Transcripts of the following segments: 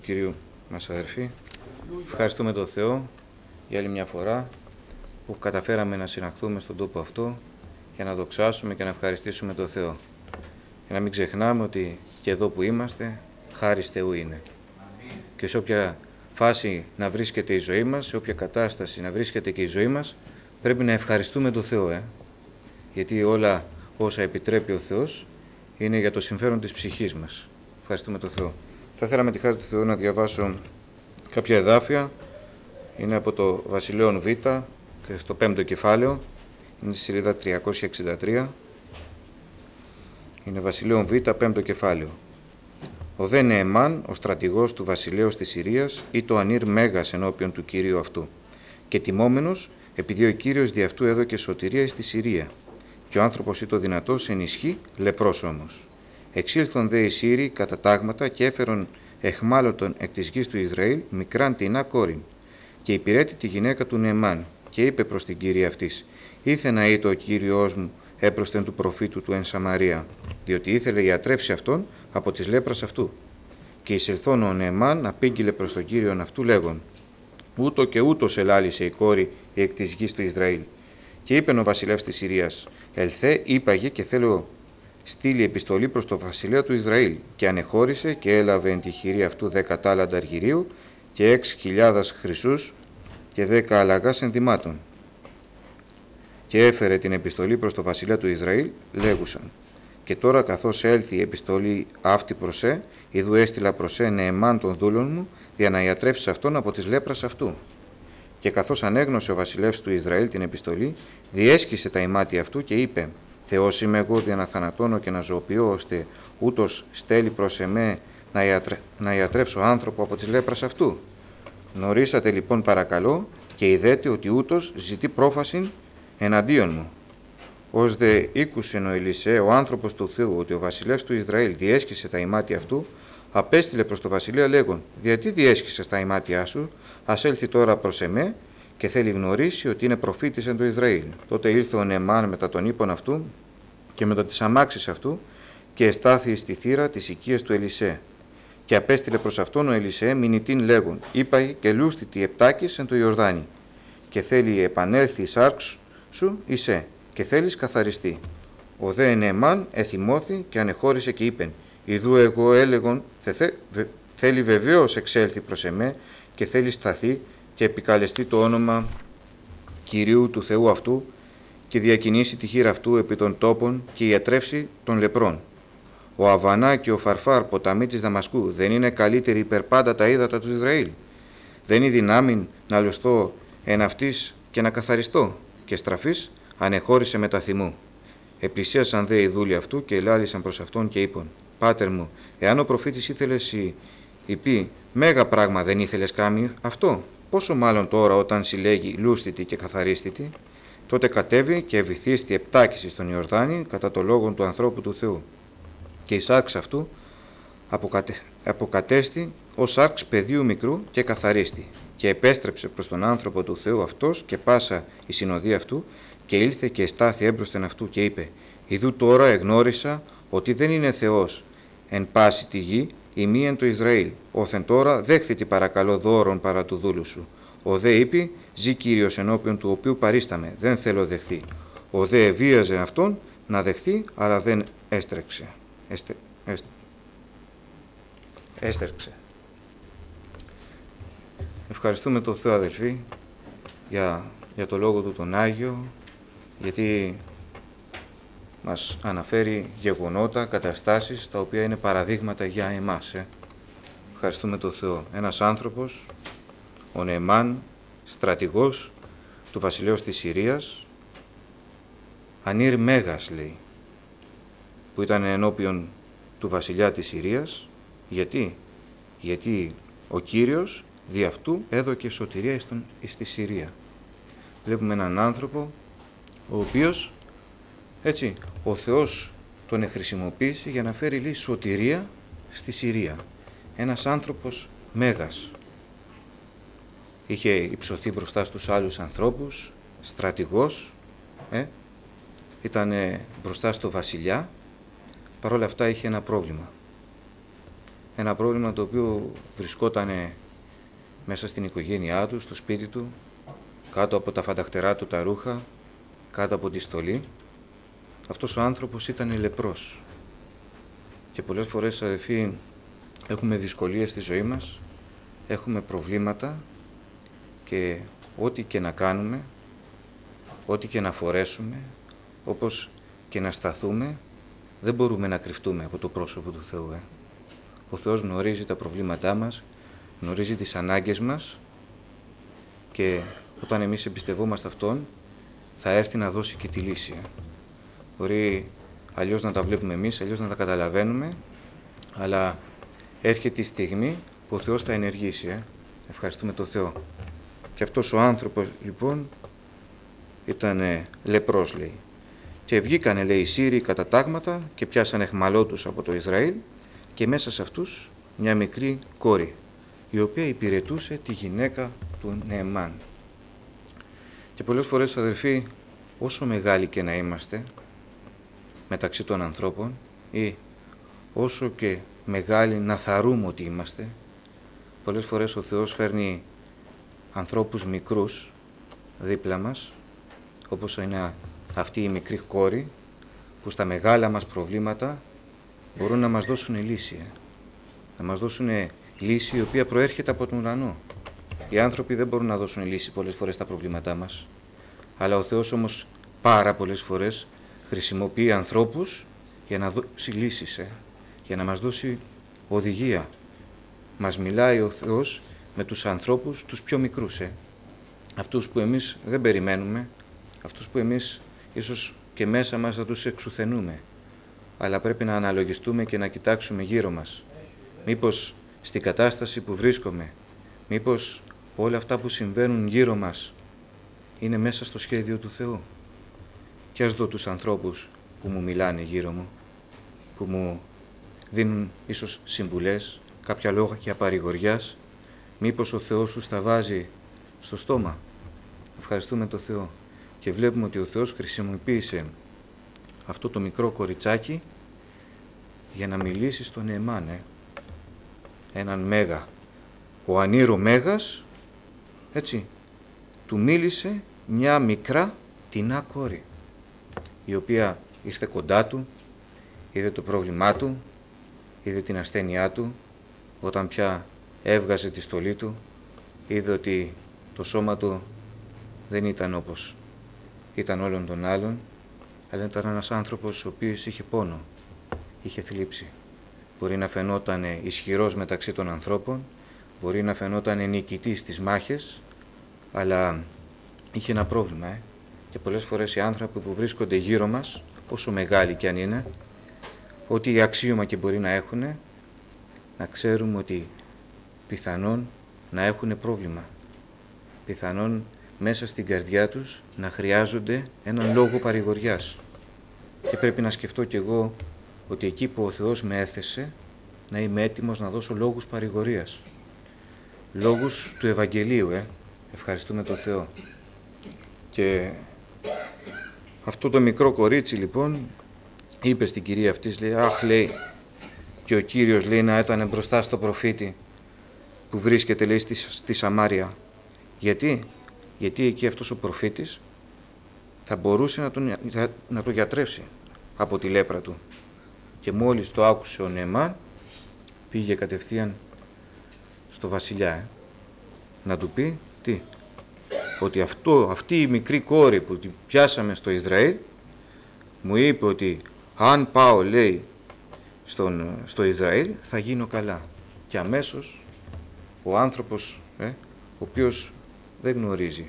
Κυρίου μας αδερφοί, ευχαριστούμε τον Θεό για άλλη μια φορά που καταφέραμε να συναχθούμε στον τόπο αυτό για να δοξάσουμε και να ευχαριστήσουμε τον Θεό. Για να μην ξεχνάμε ότι και εδώ που είμαστε, χάρις Θεού είναι. Και σε όποια φάση να βρίσκεται η ζωή μας, σε όποια κατάσταση να βρίσκεται και η ζωή μας, πρέπει να ευχαριστούμε τον Θεό, γιατί όλα όσα επιτρέπει ο Θεός είναι για το συμφέρον της ψυχής μας. Ευχαριστούμε τον Θεό. Θα ήθελα με τη χάρη του Θεού να διαβάσω κάποια εδάφια. Είναι από το Βασιλέων Β και στο 5ο κεφάλαιο. Είναι στη σελίδα 363. Είναι Βασιλέων Β, 5ο κεφάλαιο. Ο δε Νεεμάν, ο στρατηγός του βασιλέως της Συρίας, ή το ανήρ μέγας ενώπιον του Κυρίου αυτού. Και τιμόμενος, επειδή ο Κύριος δι' αυτού έδωκε σωτηρία στη Συρία. Και ο άνθρωπος ή το δυνατός εν ισχύ, λεπρός όμως. Εξήλθον δε οι Σύριοι κατά τάγματα και έφερον εχμάλωτον εκ της γης του Ισραήλ μικράν τεινά κόρην. Και υπηρέτη τη γυναίκα του Νεεμάν, και είπε προς την Κύρια αυτής: Ήθε να είτο ο Κύριος μου έπροσθεν του προφήτου του εν Σαμαρία, διότι ήθελε ιατρεύσει αυτόν από της λέπρας αυτού. Και εισελθόν ο Νεεμάν απήγγειλε προς τον Κύριον αυτού λέγον: Ούτω και ούτως ελάλησε η κόρη εκ της γης του Ισραήλ. Και είπεν ο βασιλεύς της Συρίας: Ελθέ, ύπαγε και θέλω στείλει επιστολή προς το βασιλέα του Ισραήλ. Και ανεχώρησε και έλαβε εν τη χειρή αυτού 10 τάλαντα αργυρίου και 6.000 χρυσούς και 10 αλλαγάς ενδυμάτων. Και έφερε την επιστολή προς το βασιλέα του Ισραήλ, λέγουσαν: Και τώρα καθώς έλθει η επιστολή αυτή προς ιδού έστειλα προς Νεεμάν των δούλων μου, για να ιατρεύσει αυτόν από της λέπρας αυτού. Και καθώς ανέγνωσε ο βασιλεύς του Ισραήλ την επιστολή, διέσχισε τα ημάτια αυτού και είπε: Θεός είμαι εγώ για να θανατώνω και να ζωοποιώ, ώστε ούτως στέλνει προς εμέ να ιατρεύσω άνθρωπο από της λέπρας αυτού. Γνωρίσατε λοιπόν παρακαλώ και ειδέτε ότι ούτως ζητεί πρόφασιν εναντίον μου. Ως δε ήκουσεν ο Ελισέ, ο άνθρωπος του Θεού, ότι ο βασιλεύς του Ισραήλ διέσχισε τα ημάτια αυτού, απέστειλε προς το βασιλέα λέγον: Γιατί διέσχισες τα ημάτια σου, ας έλθει τώρα προς εμέ και θέλει γνωρίσει ότι είναι προφήτης εν το Ισραήλ. Τότε ήλθε ο Νεεμάν μετά τον ύπον αυτού και μετά τις αμάξεις αυτού και εστάθη στη θύρα της οικίας του Ελισέ. Και απέστειλε προς αυτόν ο Ελισέ μηνυτήν λέγον: Είπαγε και λούστητη επτάκης εν το Ιορδάνη. Και θέλει επανέλθει η σάρξ σου Ισέ, και θέλεις καθαριστεί. Ο δε Νεεμάν εθυμώθη και ανεχώρησε και είπεν: Ιδού εγώ έλεγον, θέλει βεβαίως εξέλθει προς εμέ και θέλει σταθεί και επικαλεστεί το όνομα Κυρίου του Θεού αυτού και διακινήσει τη χείρα αυτού επί των τόπων και ιατρεύσει των λεπρών. Ο Αβανά και ο Φαρφάρ, ποταμοί της Δαμασκού, δεν είναι καλύτεροι υπερπάντα τα ύδατα του Ισραήλ. Δεν είναι δυνάμει να λουστώ εν αυτής και να καθαριστώ. Και στραφής ανεχώρησε μετά θυμού. Επλησίασαν δε οι δούλοι αυτού και ελάλησαν προς αυτόν και είπαν: Πάτερ μου, εάν ο προφήτης ήθελες πει μέγα πράγμα δεν ήθελες κάμει αυτό, πόσο μάλλον τώρα όταν συλλέγει λούστητη και καθαρίστητη. Τότε κατέβη και ευηθίστη επτάκηση στον Ιορδάνη κατά το λόγο του ανθρώπου του Θεού. Και η σάρξ αυτού αποκατέστη ως σάρξ παιδίου μικρού και καθαρίστη. Και επέστρεψε προς τον άνθρωπο του Θεού αυτός και πάσα η συνοδεία αυτού και ήλθε και εστάθη έμπροσθεν αυτού και είπε: Ιδού τώρα εγνώρισα ότι δεν είναι Θεός εν πάση τη γη η μη εν το Ισραήλ. Όθεν τώρα δέχθη τη παρακαλώ δώρον παρά του δούλου σου. Ο δε είπε: Ζή Κύριος ενώπιον του οποίου παρίσταμε, δεν θέλω δεχθεί. Ο δε ευίαζε αυτόν να δεχθεί, αλλά δεν έστρεξε. Έστρεξε. Ευχαριστούμε τον Θεό, αδελφοί, για το λόγο του τον Άγιο, γιατί μας αναφέρει γεγονότα, καταστάσεις, τα οποία είναι παραδείγματα για εμάς. Ευχαριστούμε τον Θεό. Ένας άνθρωπος, ο Νεεμάν, στρατηγός του βασιλέως της Συρίας, ανήρ μέγας λέει, που ήταν ενώπιον του βασιλιά της Συρίας. Γιατί ο Κύριος δι' αυτού έδωκε σωτηρία στη Συρία. Βλέπουμε έναν άνθρωπο ο οποίος, έτσι, ο Θεός τον χρησιμοποίησε για να φέρει λέει σωτηρία στη Συρία. Ένας άνθρωπος μέγας. Είχε υψωθεί μπροστά στους άλλους ανθρώπους, στρατηγός, ήταν μπροστά στο βασιλιά. Παρ' όλα αυτά είχε ένα πρόβλημα. ένα πρόβλημα το οποίο βρισκόταν μέσα στην οικογένειά του, στο σπίτι του, κάτω από τα φανταχτερά του τα ρούχα, κάτω από τη στολή. Αυτός ο άνθρωπος ήταν λεπρός. Και πολλές φορές, αδελφοί, έχουμε δυσκολίες στη ζωή μας, έχουμε προβλήματα και ό,τι και να κάνουμε, ό,τι και να φορέσουμε, όπως και να σταθούμε, δεν μπορούμε να κρυφτούμε από το πρόσωπο του Θεού. Ο Θεός γνωρίζει τα προβλήματά μας, γνωρίζει τις ανάγκες μας και όταν εμείς εμπιστευόμαστε Αυτόν, θα έρθει να δώσει και τη λύση. Μπορεί αλλιώς να τα βλέπουμε εμείς, αλλιώς να τα καταλαβαίνουμε, αλλά έρχεται η στιγμή που ο Θεός θα ενεργήσει. Ευχαριστούμε τον Θεό. Και αυτός ο άνθρωπος λοιπόν ήταν λεπρός, λέει. Και βγήκανε, λέει, οι Σύριοι κατά τάγματα και πιάσανε αιχμαλώτους από το Ισραήλ και μέσα σε αυτούς μια μικρή κόρη, η οποία υπηρετούσε τη γυναίκα του Νεεμάν. Και πολλές φορές, αδελφοί, όσο μεγάλοι και να είμαστε μεταξύ των ανθρώπων ή όσο και μεγάλοι να θαρούμε ότι είμαστε, πολλές φορές ο Θεός φέρνει ανθρώπους μικρούς δίπλα μας, όπως είναι αυτή η μικρή κόρη, που στα μεγάλα μας προβλήματα μπορούν να μας δώσουν λύση. Να μας δώσουν λύση η οποία προέρχεται από τον ουρανό. Οι άνθρωποι δεν μπορούν να δώσουν λύση πολλές φορές στα προβλήματά μας, αλλά ο Θεός όμως πάρα πολλές φορές χρησιμοποιεί ανθρώπους για να δώσει λύσεις, για να μας δώσει οδηγία. Μας μιλάει ο Θεός με τους ανθρώπους τους πιο μικρούς, αυτούς που εμείς δεν περιμένουμε, αυτούς που εμείς ίσως και μέσα μας θα τους εξουθενούμε, αλλά πρέπει να αναλογιστούμε και να κοιτάξουμε γύρω μας. Μήπως στην κατάσταση που βρίσκομαι, μήπως όλα αυτά που συμβαίνουν γύρω μας είναι μέσα στο σχέδιο του Θεού. Και ας δω τους ανθρώπους που μου μιλάνε γύρω μου, που μου δίνουν ίσως συμβουλές, κάποια λόγια και παρηγοριάς, μήπως ο Θεός τους τα βάζει στο στόμα. Ευχαριστούμε τον Θεό. Και βλέπουμε ότι ο Θεός χρησιμοποίησε αυτό το μικρό κοριτσάκι για να μιλήσει στον Νεεμάν, έναν μέγα. Ο ανήρο μέγας, έτσι, του μίλησε μια μικρά τινά κόρη, η οποία ήρθε κοντά του, είδε το πρόβλημά του, είδε την ασθένειά του, όταν πια έβγαζε τη στολή του, είδε ότι το σώμα του δεν ήταν όπως ήταν όλων των άλλων, αλλά ήταν ένας άνθρωπος ο οποίος είχε πόνο, είχε θλίψη. Μπορεί να φαινόταν ισχυρός μεταξύ των ανθρώπων, μπορεί να φαινόταν νικητής στις μάχες, αλλά είχε ένα πρόβλημα. Και πολλές φορές οι άνθρωποι που βρίσκονται γύρω μας, όσο μεγάλοι κι αν είναι, ό,τι αξίωμα και μπορεί να έχουν, να ξέρουμε ότι πιθανόν να έχουν πρόβλημα. Πιθανόν μέσα στην καρδιά τους να χρειάζονται έναν λόγο παρηγοριάς. Και πρέπει να σκεφτώ κι εγώ ότι εκεί που ο Θεός με έθεσε, να είμαι έτοιμος να δώσω λόγους παρηγορίας. Λόγους του Ευαγγελίου, Ευχαριστούμε τον Θεό. Και αυτό το μικρό κορίτσι λοιπόν είπε στην κυρία αυτής, λέει, αχ, λέει, και ο Κύριος, λέει, να ήταν μπροστά στο προφήτη που βρίσκεται, λέει, στη Σαμάρια. Γιατί εκεί αυτός ο προφήτης θα μπορούσε να το γιατρεύσει από τη λέπρα του. Και μόλις το άκουσε ο Νεεμάν, πήγε κατευθείαν στο βασιλιά, να του πει τι, ότι αυτή η μικρή κόρη που την πιάσαμε στο Ισραήλ μου είπε ότι αν πάω, λέει, στο Ισραήλ θα γίνω καλά. Και αμέσως ο άνθρωπος, ο οποίος δεν γνωρίζει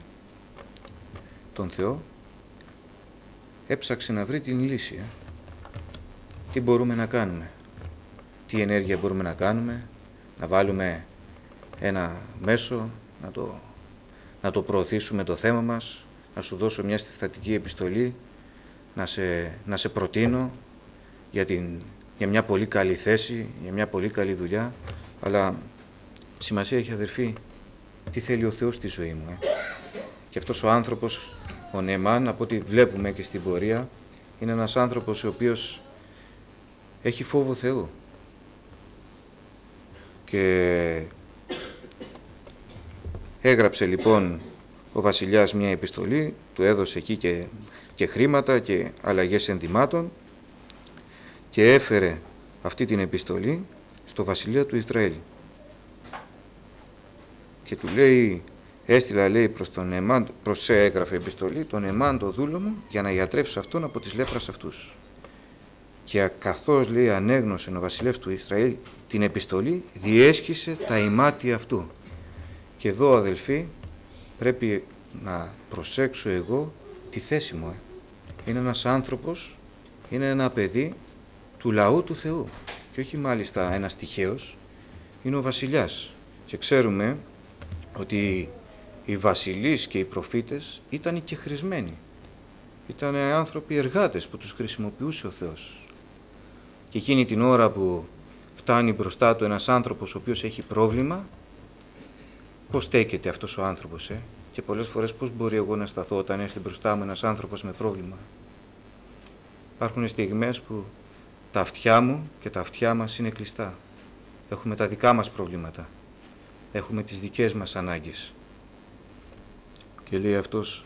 τον Θεό, έψαξε να βρει την λύση. Τι μπορούμε να κάνουμε, τι ενέργεια μπορούμε να κάνουμε, να βάλουμε ένα μέσο, να το προωθήσουμε το θέμα μας, να σου δώσω μια συστατική επιστολή, να σε προτείνω για μια πολύ καλή θέση, για μια πολύ καλή δουλειά, αλλά σημασία έχει, αδερφοί, τι θέλει ο Θεός στη ζωή μου. Και αυτός ο άνθρωπος, ο Νεεμάν, από ό,τι βλέπουμε και στην πορεία, είναι ένας άνθρωπος ο οποίος έχει φόβο Θεού. Και έγραψε λοιπόν ο βασιλιάς μια επιστολή, του έδωσε εκεί και χρήματα και αλλαγές ενδυμάτων και έφερε αυτή την επιστολή στο βασιλεία του Ισραήλ. Και του λέει, έστειλα λέει έγραφε επιστολή, τον Εμάν το δούλο μου, για να ιατρεύσει αυτόν από τις λέπρας αυτούς. Και καθώς λέει ανέγνωσε ο βασιλεύς του Ισραήλ την επιστολή, διέσχισε τα ημάτια αυτού. Και εδώ αδελφοί πρέπει να προσέξω εγώ τη θέση μου. Είναι ένας άνθρωπος, είναι ένα παιδί του λαού του Θεού και όχι μάλιστα ένας τυχαίος, είναι ο βασιλιάς. Και ξέρουμε ότι οι βασιλείς και οι προφήτες ήταν και χρησμένοι. Ήταν άνθρωποι εργάτες που τους χρησιμοποιούσε ο Θεός. Και εκείνη την ώρα που φτάνει μπροστά του ένας άνθρωπος ο οποίος έχει πρόβλημα, πώς στέκεται αυτός ο άνθρωπος, και πολλές φορές πώς μπορεί εγώ να σταθώ όταν έρθει μπροστά μου ένας άνθρωπος με πρόβλημα. Υπάρχουν στιγμές που τα αυτιά μου και τα αυτιά μας είναι κλειστά. Έχουμε τα δικά μας προβλήματα. Έχουμε τις δικές μας ανάγκες. Και λέει αυτός,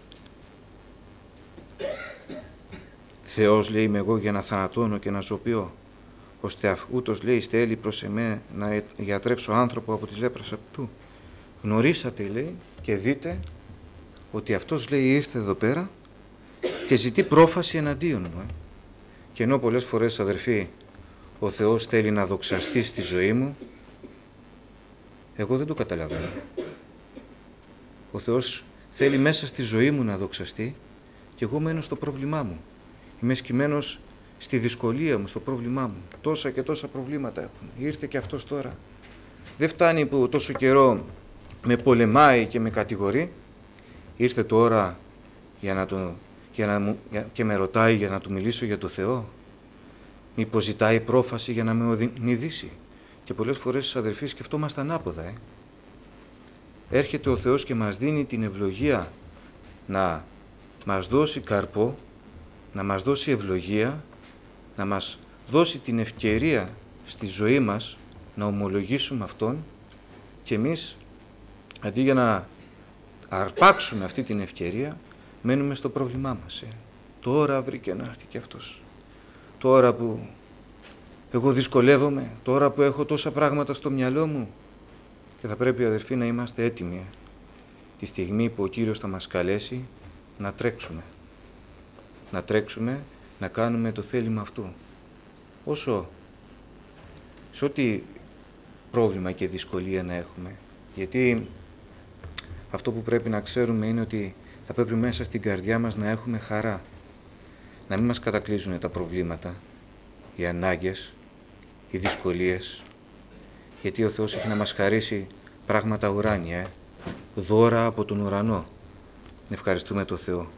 Θεός λέει είμαι εγώ για να θανατώνω και να ζωοποιώ, ώστε ούτως λέει στέλνει προς εμέ να γιατρεύσω άνθρωπο από τις λέπρας αυτού. Γνωρίσατε λέει και δείτε ότι αυτός λέει ήρθε εδώ πέρα και ζητεί πρόφαση εναντίον μου. Και ενώ πολλές φορές αδερφοί ο Θεός θέλει να δοξαστεί στη ζωή μου, εγώ δεν το καταλαβαίνω. Ο Θεός θέλει μέσα στη ζωή μου να δοξαστεί και εγώ μένω στο πρόβλημά μου. Είμαι σκυμμένος στη δυσκολία μου, στο πρόβλημά μου. Τόσα και τόσα προβλήματα έχουν. Ήρθε και αυτός τώρα. Δεν φτάνει που τόσο καιρό με πολεμάει και με κατηγορεί. Ήρθε τώρα και με ρωτάει για να του μιλήσω για το Θεό. Μήπως ζητάει πρόφαση για να με οδυνηδήσει. Και πολλές φορές αδερφοί σκεφτόμαστε ανάποδα. Έρχεται ο Θεός και μας δίνει την ευλογία να μας δώσει καρπό, να μας δώσει ευλογία, να μας δώσει την ευκαιρία στη ζωή μας να ομολογήσουμε Αυτόν και εμείς αντί για να αρπάξουμε αυτή την ευκαιρία μένουμε στο πρόβλημά μας. Τώρα βρήκε να έρθει και αυτός. Τώρα που εγώ δυσκολεύομαι, τώρα που έχω τόσα πράγματα στο μυαλό μου. Και θα πρέπει αδερφοί να είμαστε έτοιμοι τη στιγμή που ο Κύριος θα μας καλέσει να τρέξουμε. Να τρέξουμε, να κάνουμε το θέλημα αυτού. Όσο σε ό,τι πρόβλημα και δυσκολία να έχουμε. Γιατί αυτό που πρέπει να ξέρουμε είναι ότι θα πρέπει μέσα στην καρδιά μας να έχουμε χαρά. Να μην μας κατακλείζουν τα προβλήματα, οι ανάγκες, οι δυσκολίες. Γιατί ο Θεός έχει να μας χαρίσει πράγματα ουράνια, δώρα από τον ουρανό. Ευχαριστούμε τον Θεό.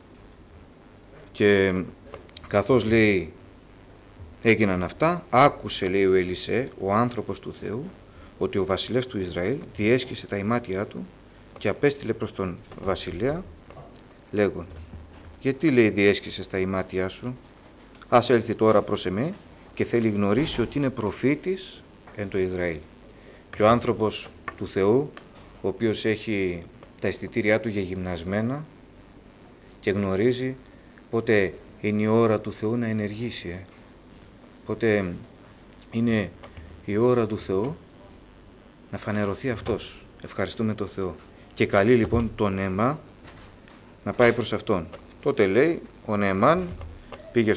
Και καθώς λέει έγιναν αυτά, άκουσε λέει ο Ελισέ, ο άνθρωπος του Θεού, ότι ο βασιλεύς του Ισραήλ διέσχισε τα ημάτια του και απέστειλε προς τον βασιλέα λέγον, γιατί λέει διέσχισες τα ημάτια σου, ας έλθει τώρα προς εμέ και θέλει γνωρίσει ότι είναι προφήτης εν το Ισραήλ. Και ο άνθρωπος του Θεού, ο οποίος έχει τα αισθητήριά του γεγυμνασμένα και γνωρίζει πότε είναι η ώρα του Θεού να ενεργήσει, πότε είναι η ώρα του Θεού να φανερωθεί Αυτός. Ευχαριστούμε τον Θεό. Και καλεί λοιπόν τον Νεεμάν να πάει προς Αυτόν. Τότε λέει ο Νεεμάν πήγε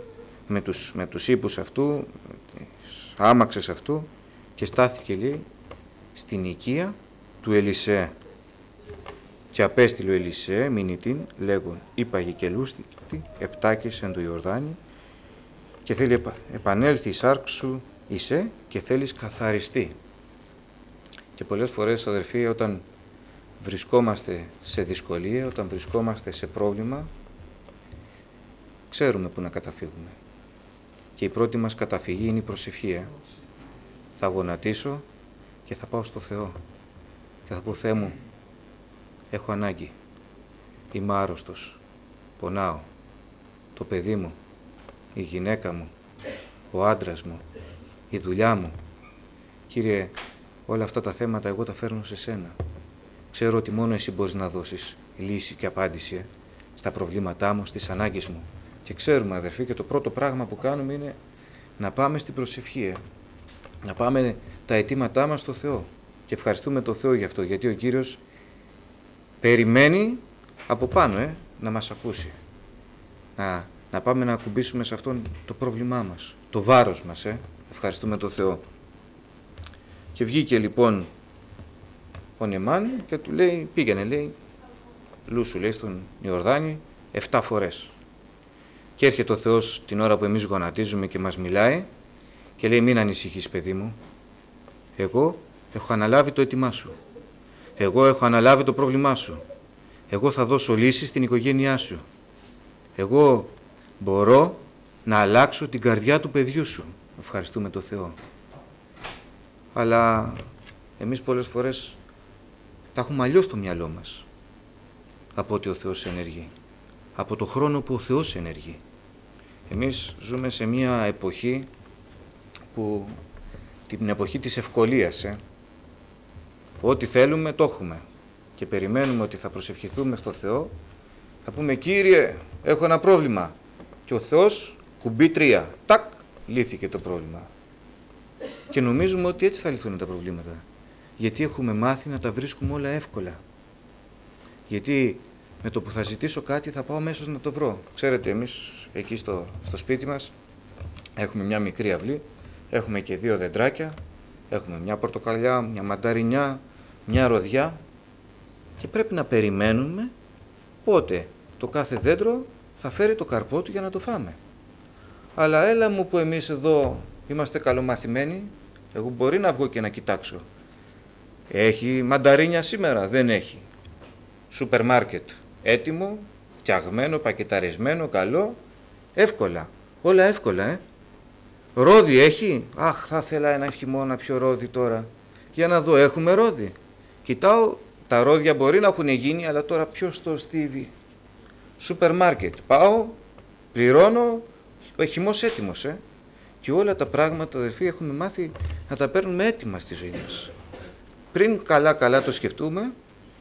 με τους ύπους αυτού, τις άμαξες αυτού και στάθηκε λέει στην οικία του Ελισέ. Και απέστειλε ο Ελισέ μηνυτήν λέγον είπαγε και λούστηκτη επτάκης εν το Ιορδάνη και θέλει επανέλθει η σάρξ σου είσαι και θέλεις καθαριστεί. Και πολλές φορές αδερφοί όταν βρισκόμαστε σε δυσκολία, όταν βρισκόμαστε σε πρόβλημα, ξέρουμε που να καταφύγουμε. Και η πρώτη μας καταφυγή είναι η προσευχή. Θα γονατίσω και θα πάω στο Θεό και θα πω Θεέ μου, έχω ανάγκη, είμαι άρρωστος, πονάω, το παιδί μου, η γυναίκα μου, ο άντρας μου, η δουλειά μου. Κύριε, Όλα αυτά τα θέματα εγώ τα φέρνω σε σένα. Ξέρω ότι μόνο εσύ μπορείς να δώσεις λύση και απάντηση στα προβλήματά μου, στις ανάγκες μου. Και ξέρουμε, αδερφοί, και το πρώτο πράγμα που κάνουμε είναι να πάμε στην προσευχή, να πάμε τα αιτήματά μας στο Θεό. Και ευχαριστούμε τον Θεό γι' αυτό, γιατί ο Κύριος περιμένει από πάνω να μας ακούσει. Να πάμε να ακουμπήσουμε σε αυτόν το πρόβλημά μας, το βάρος μας. Ευχαριστούμε τον Θεό. Και βγήκε λοιπόν ο Νεμάν και του λέει, πήγαινε, λέει, λούσου, λέει, στον Ιορδάνη 7 φορές. Και έρχεται ο Θεός την ώρα που εμείς γονατίζουμε και μας μιλάει και λέει, μην ανησυχείς, παιδί μου, εγώ έχω αναλάβει το αίτημά σου. Εγώ έχω αναλάβει το πρόβλημά σου. Εγώ θα δώσω λύση στην οικογένειά σου. Εγώ μπορώ να αλλάξω την καρδιά του παιδιού σου. Ευχαριστούμε τον Θεό. Αλλά εμείς πολλές φορές τα έχουμε αλλιώς στο μυαλό μας από ότι ο Θεός ενεργεί. Από το χρόνο που ο Θεός ενεργεί. Εμείς ζούμε σε μια εποχή που την εποχή της ευκολίας. Ό,τι θέλουμε το έχουμε. Και περιμένουμε ότι θα προσευχηθούμε στο Θεό. Θα πούμε, Κύριε, έχω ένα πρόβλημα. Και ο Θεός κουμπί 3. Τάκ, λύθηκε το πρόβλημα. Και νομίζουμε ότι έτσι θα λυθούν τα προβλήματα. Γιατί έχουμε μάθει να τα βρίσκουμε όλα εύκολα. Γιατί με το που θα ζητήσω κάτι θα πάω αμέσως να το βρω. Ξέρετε, εμείς εκεί στο σπίτι μας έχουμε μια μικρή αυλή, έχουμε και 2 δεντράκια, έχουμε μια πορτοκαλιά, μια μανταρινιά, μια ροδιά και πρέπει να περιμένουμε πότε το κάθε δέντρο θα φέρει το καρπό του για να το φάμε. Αλλά έλα μου που εμείς εδώ είμαστε καλομαθημένοι, εγώ μπορεί να βγω και να κοιτάξω. Έχει μανταρίνια σήμερα? Δεν έχει. Σούπερ μάρκετ έτοιμο, φτιαγμένο, πακεταρισμένο, καλό, εύκολα. Όλα εύκολα, Ρόδι έχει? Αχ, θα ήθελα ένα χειμώνα πιο ρόδι τώρα. Για να δω, έχουμε ρόδι? Κοιτάω, τα ρόδια μπορεί να έχουν γίνει, αλλά τώρα ποιος το στίβει? Σούπερ μάρκετ, πάω, πληρώνω, ο χυμός έτοιμος, Και όλα τα πράγματα, αδερφοί, έχουμε μάθει να τα παίρνουμε έτοιμα στη ζωή μας. Πριν καλά το σκεφτούμε,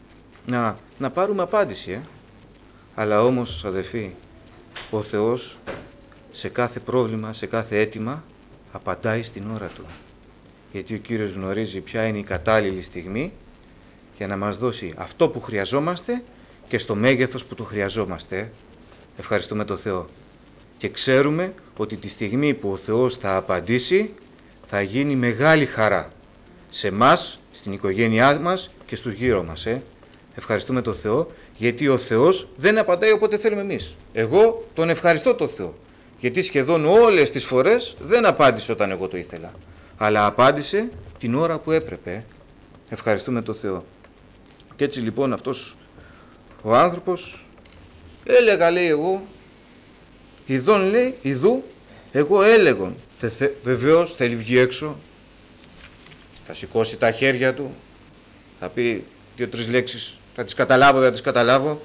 να πάρουμε απάντηση, Αλλά όμως, αδερφοί, ο Θεός σε κάθε πρόβλημα, σε κάθε αίτημα, απαντάει στην ώρα Του. Γιατί ο Κύριος γνωρίζει ποια είναι η κατάλληλη στιγμή για να μας δώσει αυτό που χρειαζόμαστε και στο μέγεθος που το χρειαζόμαστε. Ευχαριστούμε τον Θεό. Και ξέρουμε ότι τη στιγμή που ο Θεός θα απαντήσει, θα γίνει μεγάλη χαρά σε εμάς, στην οικογένειά μας και στους γύρω μας. Ευχαριστούμε τον Θεό, γιατί ο Θεός δεν απαντάει όποτε θέλουμε εμείς. Εγώ τον ευχαριστώ τον Θεό, γιατί σχεδόν όλες τις φορές δεν απάντησε όταν εγώ το ήθελα, αλλά απάντησε την ώρα που έπρεπε. Ευχαριστούμε τον Θεό. Και έτσι λοιπόν αυτός ο άνθρωπος έλεγα, λέει, εγώ ειδών, λέει, ειδού, εγώ έλεγον. Βεβαίως θέλει βγει έξω, θα σηκώσει τα χέρια του, θα πει 2-3 λέξεις, θα τις καταλάβω, δεν θα τις καταλάβω,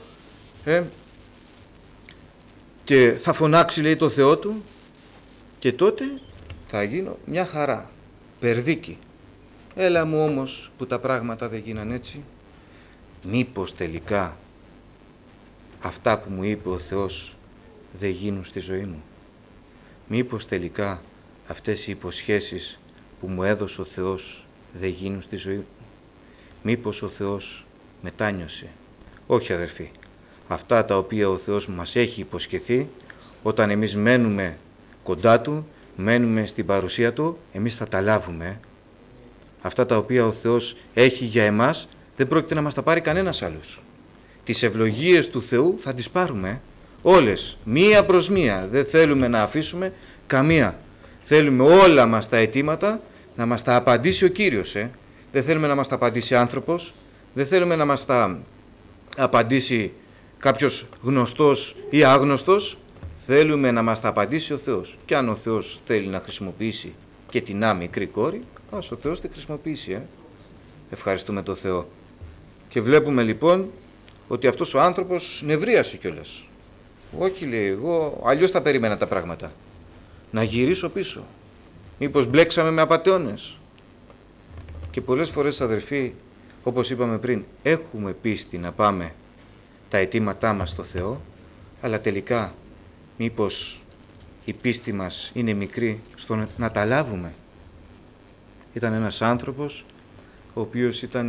και θα φωνάξει, λέει, το Θεό του, και τότε θα γίνω μια χαρά, περδίκη. Έλα μου όμως που τα πράγματα δεν γίναν έτσι. Μήπως τελικά αυτά που μου είπε ο Θεός δεν γίνουν στη ζωή μου? Μήπως τελικά αυτές οι υποσχέσεις που μου έδωσε ο Θεός δεν γίνουν στη ζωή μου? Μήπως ο Θεός μετάνιωσε? Όχι, αδερφοί. Αυτά τα οποία ο Θεός μας έχει υποσχεθεί, όταν εμείς μένουμε κοντά Του, μένουμε στην παρουσία Του, εμείς θα τα λάβουμε. Αυτά τα οποία ο Θεός έχει για εμάς δεν πρόκειται να μας τα πάρει κανένας άλλος. Τις ευλογίες του Θεού θα τις πάρουμε όλες, μία προς μία. Δεν θέλουμε να αφήσουμε καμία. Θέλουμε όλα μας τα αιτήματα να μας τα απαντήσει ο Κύριος. Δεν θέλουμε να μας τα απαντήσει άνθρωπος, δεν θέλουμε να μας τα απαντήσει κάποιος γνωστός ή άγνωστος. Θέλουμε να μας τα απαντήσει ο Θεός. Και αν ο Θεός θέλει να χρησιμοποιήσει και την άμικρη κόρη, ας ο Θεός τη χρησιμοποιήσει. Ευχαριστούμε τον Θεό. Και βλέπουμε λοιπόν ότι αυτός ο άνθρωπος νευρίασε κιόλας. Όχι, λέει, εγώ αλλιώς τα περίμενα τα πράγματα. Να γυρίσω πίσω. Μήπως μπλέξαμε με απατεώνες? Και πολλές φορές, αδερφοί, όπως είπαμε πριν, έχουμε πίστη να πάμε τα αιτήματά μας στο Θεό, αλλά τελικά μήπως η πίστη μας είναι μικρή στο να τα λάβουμε. Ήταν ένας άνθρωπος ο οποίος ήταν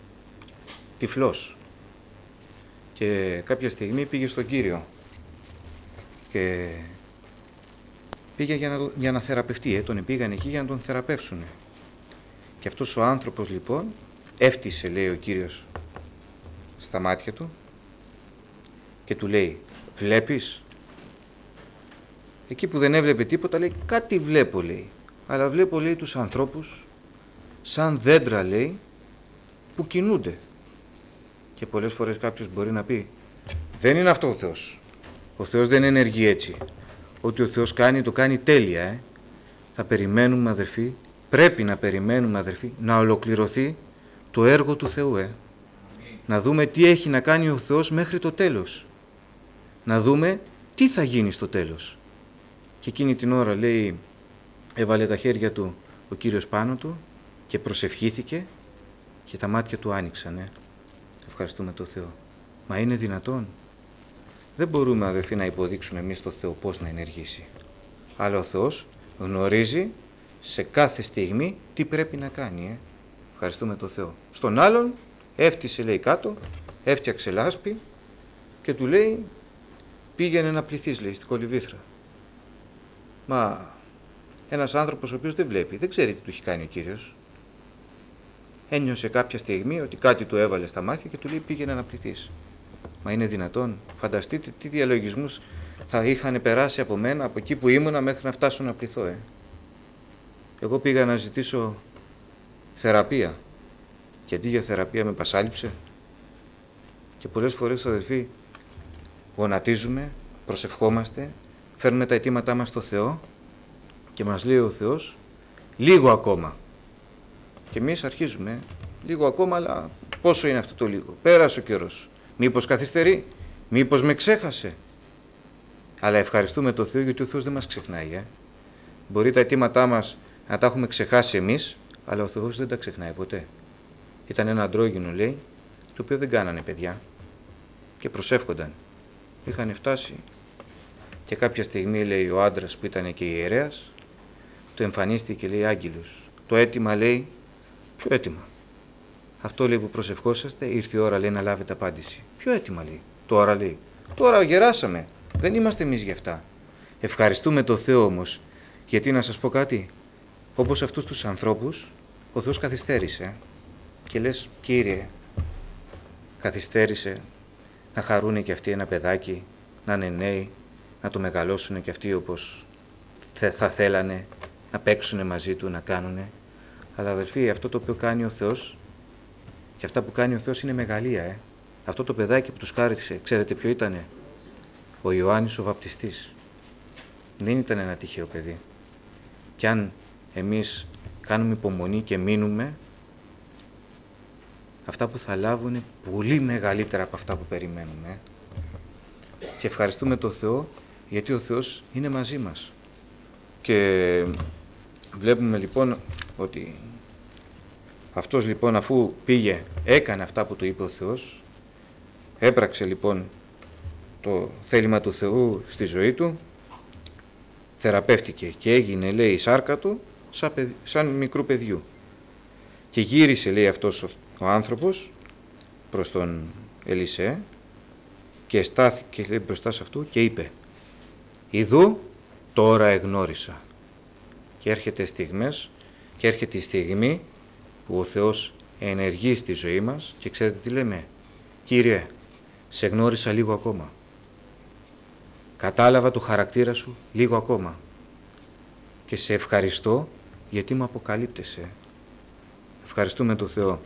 τυφλός και κάποια στιγμή πήγε στον Κύριο και πήγε για να θεραπευτεί. Τον πήγαν εκεί για να τον θεραπεύσουν. Και αυτός ο άνθρωπος λοιπόν έφτιασε, λέει ο Κύριος, στα μάτια του και του λέει, βλέπεις? Εκεί που δεν έβλεπε τίποτα, λέει, κάτι βλέπω, λέει, αλλά βλέπω, λέει, τους ανθρώπους σαν δέντρα, λέει, που κινούνται. Και πολλές φορές κάποιος μπορεί να πει, δεν είναι αυτό ο Θεός. Ο Θεός δεν ενεργεί έτσι. Ό,τι ο Θεός κάνει, το κάνει τέλεια. Θα περιμένουμε, αδερφοί, πρέπει να περιμένουμε, αδερφοί, να ολοκληρωθεί το έργο του Θεού. Να δούμε τι έχει να κάνει ο Θεός μέχρι το τέλος. Να δούμε τι θα γίνει στο τέλος. Και εκείνη την ώρα, λέει, έβαλε τα χέρια του ο Κύριος πάνω του και προσευχήθηκε και τα μάτια του άνοιξαν. Ευχαριστούμε τον Θεό. Μα είναι δυνατόν? Δεν μπορούμε, αδερφοί, να υποδείξουμε εμείς τον Θεό πώς να ενεργήσει. Αλλά ο Θεός γνωρίζει σε κάθε στιγμή τι πρέπει να κάνει. Ευχαριστούμε τον Θεό. Στον άλλον έφτιασε, λέει, κάτω, έφτιαξε λάσπη και του λέει, πήγαινε να πληθείς, λέει, στην Κολυβήθρα. Μα ένας άνθρωπος ο οποίος δεν βλέπει, δεν ξέρει τι του έχει κάνει ο Κύριος. Ένιωσε κάποια στιγμή ότι κάτι του έβαλε στα μάτια και του λέει, πήγαινε να πληθείς. Μα είναι δυνατόν? Φανταστείτε τι διαλογισμούς θα είχαν περάσει από μένα, από εκεί που ήμουνα, μέχρι να φτάσω να πληθώ. Εγώ πήγα να ζητήσω θεραπεία και αντί για θεραπεία με πασάλιψε. Και πολλές φορές, αδελφοί, γονατίζουμε, προσευχόμαστε, φέρνουμε τα αιτήματά μας στο Θεό και μας λέει ο Θεός, λίγο ακόμα. Και εμείς αρχίζουμε, λίγο ακόμα, αλλά πόσο είναι αυτό το λίγο? Πέρασε ο καιρός. Μήπως καθυστερεί? Μήπως με ξέχασε? Αλλά ευχαριστούμε τον Θεό, γιατί ο Θεός δεν μας ξεχνάει. Μπορεί τα αιτήματά μας να τα έχουμε ξεχάσει εμείς, αλλά ο Θεός δεν τα ξεχνάει ποτέ. Ήταν ένα αντρόγινο, λέει, το οποίο δεν κάνανε παιδιά και προσεύχονταν. Είχαν φτάσει και κάποια στιγμή, λέει, ο άντρας που ήταν και ιερέας, του εμφανίστηκε, λέει, άγγελος. Το αίτημα, λέει, ποιο αίτημα? Αυτό, λέει, που προσευχόσαστε, ήρθε η ώρα, λέει, να λάβετε απάντηση. Ποιο αίτημα, λέει? Τώρα, λέει, τώρα γεράσαμε. Δεν είμαστε εμείς γι' αυτά. Ευχαριστούμε τον Θεό όμως, γιατί να σας πω κάτι, όπως αυτούς τους ανθρώπους, ο Θεός καθυστέρησε. Και λες, Κύριε, καθυστέρησε να χαρούνε και αυτοί ένα παιδάκι, να είναι νέοι, να το μεγαλώσουν και αυτοί όπως θα θέλανε, να παίξουν μαζί του, να κάνουνε. Αλλά αδελφοί, αυτό το οποίο κάνει ο Θεός και αυτά που κάνει ο Θεός είναι μεγαλεία. Αυτό το παιδάκι που τους χάρισε, ξέρετε ποιο ήτανε? Ο Ιωάννης ο Βαπτιστής. Δεν ήταν ένα τυχαίο παιδί. Κι αν εμείς κάνουμε υπομονή και μείνουμε, αυτά που θα λάβουν είναι πολύ μεγαλύτερα από αυτά που περιμένουμε. Και ευχαριστούμε τον Θεό, γιατί ο Θεός είναι μαζί μας. Και βλέπουμε λοιπόν ότι αυτός λοιπόν, αφού πήγε, έκανε αυτά που του είπε ο Θεός, έπραξε λοιπόν το θέλημα του Θεού στη ζωή του, θεραπεύτηκε και έγινε, λέει, η σάρκα του σαν μικρού παιδιού. Και γύρισε, λέει, αυτός ο άνθρωπος προς τον Ελισέ και στάθηκε, λέει, μπροστά σε αυτού και είπε, «Ιδού τώρα εγνώρισα». Και έρχεται η στιγμή που ο Θεός ενεργεί στη ζωή μας και ξέρετε τι λέμε? Κύριε, σε γνώρισα λίγο ακόμα. Κατάλαβα το χαρακτήρα σου λίγο ακόμα. Και σε ευχαριστώ γιατί μου αποκαλύπτεσαι. Ευχαριστούμε τον Θεό.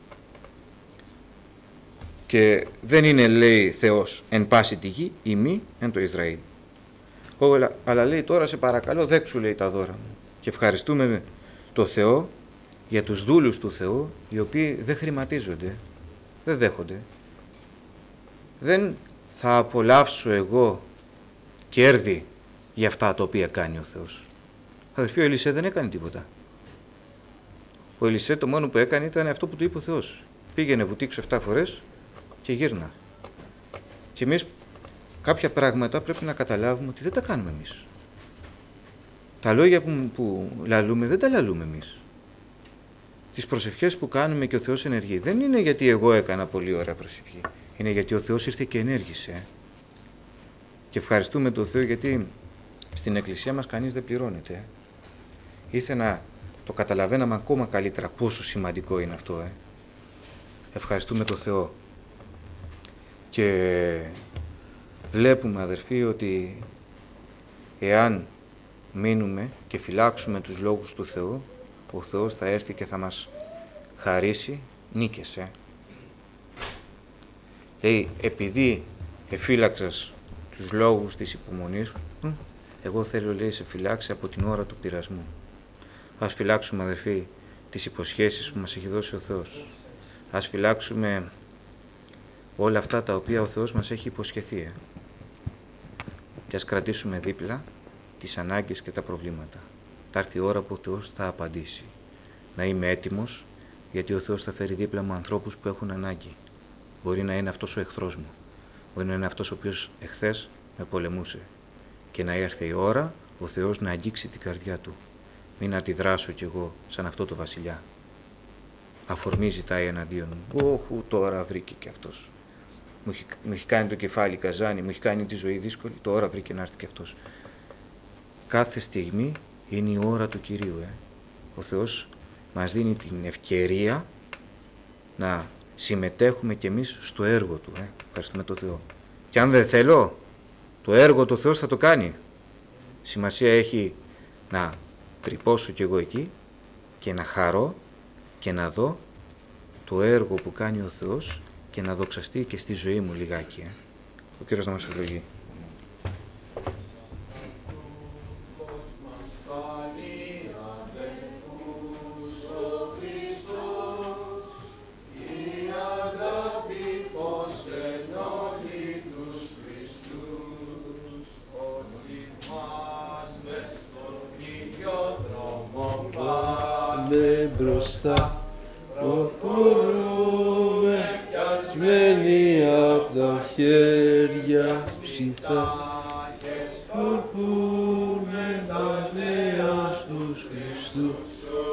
Και δεν είναι, λέει, Θεός εν πάση τη γη ή μη εν το Ισραήλ. Αλλά λέει, τώρα σε παρακαλώ δέξου, λέει, τα δώρα μου. Και ευχαριστούμε τον Θεό για τους δούλους του Θεού, οι οποίοι δεν χρηματίζονται, δεν δέχονται. Δεν θα απολαύσω εγώ κέρδη για αυτά τα οποία κάνει ο Θεός. Αδελφοί, ο Ελισέ δεν έκανε τίποτα. Ο Ελισέ το μόνο που έκανε ήταν αυτό που του είπε ο Θεός. Πήγαινε βουτήξου 7 φορές και γύρνα. Και εμείς κάποια πράγματα πρέπει να καταλάβουμε ότι δεν τα κάνουμε εμείς. Τα λόγια που λαλούμε δεν τα λαλούμε εμείς. Τις προσευχές που κάνουμε και ο Θεός ενεργεί δεν είναι γιατί εγώ έκανα πολύ ωραία προσευχή. Είναι γιατί ο Θεός ήρθε και ενέργησε. Και ευχαριστούμε τον Θεό γιατί στην εκκλησία μας κανείς δεν πληρώνεται. Ήθελα να το καταλαβαίναμε ακόμα καλύτερα πόσο σημαντικό είναι αυτό. Ευχαριστούμε τον Θεό. Και βλέπουμε, αδερφοί, ότι εάν μείνουμε και φυλάξουμε τους λόγους του Θεού, ο Θεός θα έρθει και θα μας χαρίσει νίκες. Λέει, επειδή εφύλαξας τους λόγους της υπομονής μου, εγώ θέλω, λέει, σε φυλάξει από την ώρα του πειρασμού. Ας φυλάξουμε, αδερφοί, τις υποσχέσεις που μας έχει δώσει ο Θεός. Ας φυλάξουμε όλα αυτά τα οποία ο Θεός μας έχει υποσχεθεί. Και ας κρατήσουμε δίπλα τις ανάγκες και τα προβλήματα. Θα έρθει η ώρα που ο Θεός θα απαντήσει. Να είμαι έτοιμος, γιατί ο Θεός θα φέρει δίπλα μου ανθρώπους που έχουν ανάγκη. Μπορεί να είναι αυτός ο εχθρός μου. Μπορεί να είναι αυτός ο οποίος εχθές με πολεμούσε. Και να έρθει η ώρα ο Θεός να αγγίξει την καρδιά του. Μην αντιδράσω κι εγώ σαν αυτό το βασιλιά. Αφορμή ζητάει εναντίον μου. Όχου, τώρα βρήκε κι αυτός. Μου έχει κάνει το κεφάλι καζάνι, μου έχει κάνει τη ζωή δύσκολη, τώρα βρήκε να έρθει κι αυτός. Κάθε στιγμή είναι η ώρα του Κυρίου. Ο Θεός μας δίνει την ευκαιρία να συμμετέχουμε κι εμείς στο έργο Του. Ευχαριστούμε τον Θεό. Και αν δεν θέλω, το έργο του Θεός θα το κάνει. Σημασία έχει να τρυπώσω κι εγώ εκεί και να χαρώ και να δω το έργο που κάνει ο Θεός και να δοξαστεί και στη ζωή μου λιγάκι. Ο Κύριος να μας ευλογεί. Μπροστά προχωρούμε πιασμένοι απ' τα χέρια ψηθά προχωρούμε τα νέα στους Χριστούς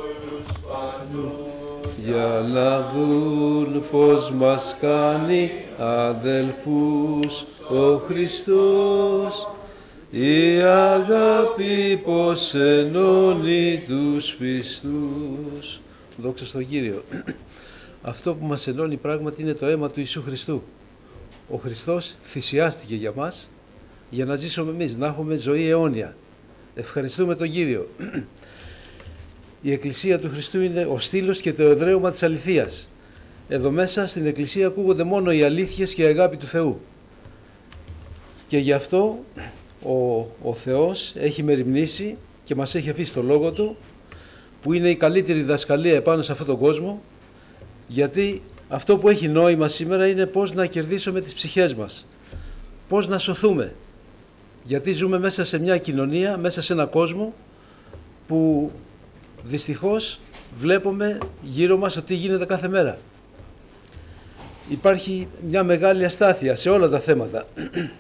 για να δουν πως μας κάνει αδελφούς ο Χριστός. Η αγάπη πως ενώνει τους πιστούς. Δόξα στον Κύριο. Αυτό που μας ενώνει πράγματι είναι το αίμα του Ιησού Χριστού. Ο Χριστός θυσιάστηκε για μας, για να ζήσουμε εμείς, να έχουμε ζωή αιώνια. Ευχαριστούμε τον Κύριο. Η Εκκλησία του Χριστού είναι ο στήλος και το εδραίωμα της αληθείας. Εδώ μέσα στην Εκκλησία ακούγονται μόνο οι αλήθειες και η αγάπη του Θεού. Και γι' αυτό ο Θεός έχει μεριμνήσει και μας έχει αφήσει το Λόγο Του, που είναι η καλύτερη διδασκαλία επάνω σε αυτόν τον κόσμο, γιατί αυτό που έχει νόημα σήμερα είναι πώς να κερδίσουμε τις ψυχές μας, πώς να σωθούμε, γιατί ζούμε μέσα σε μια κοινωνία, μέσα σε ένα κόσμο που δυστυχώς βλέπουμε γύρω μας ότι γίνεται κάθε μέρα. Υπάρχει μια μεγάλη αστάθεια σε όλα τα θέματα.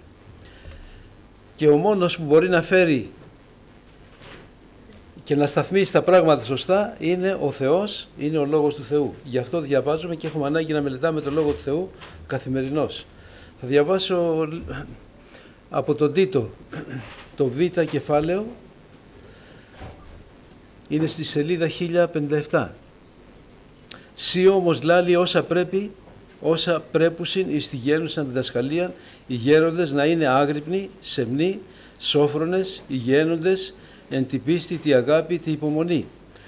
Και ο μόνος που μπορεί να φέρει και να σταθμίσει τα πράγματα σωστά είναι ο Θεός, είναι ο Λόγος του Θεού. Γι' αυτό διαβάζουμε και έχουμε ανάγκη να μελετάμε το Λόγο του Θεού καθημερινώς. Θα διαβάσω από τον Τίτο το Β κεφάλαιο, είναι στη σελίδα 1057. «Σύ όμως λάλη όσα πρέπουσιν εις τη γέρουσαν διδασκαλίαν, οι γέροντες να είναι άγρυπνοι, σεμνοί, σόφρονες, ηγαίνοντες, εν τη πίστη, τη αγάπη, τη υπομονή.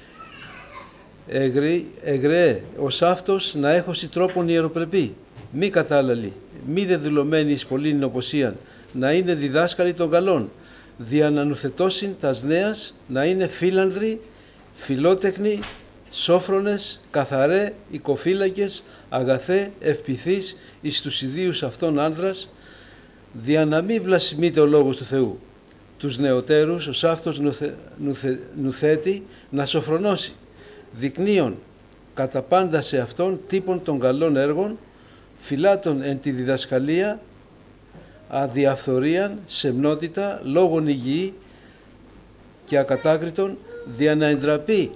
Εγραίε, ως αυτός να έχωση τρόπον ιεροπρεπή, μη κατάλλαλοι, μη δεδηλωμένοι εις πολλήν νοποσίαν, να είναι διδάσκαλοι των καλών, δια να νουθετώσιν τας νέας, να είναι φίλανδροι, φιλότεχνοι, σόφρονες, καθαρέ, οικοφύλακες, αγαθέ, ευπηθείς εις τους ιδίους αυτών άνδρας, δια να μη βλασιμείτε ο λόγος του Θεού. Τους νεωτέρους ως αυτός νουθέτει να σοφρονώσει, δεικνύων κατά πάντα σε αυτόν τύπων των καλών έργων, φυλάτων εν τη διδασκαλία, αδιαφθορίαν, σεμνότητα, λόγων υγιή και ακατάκριτον, δια να εντραπεί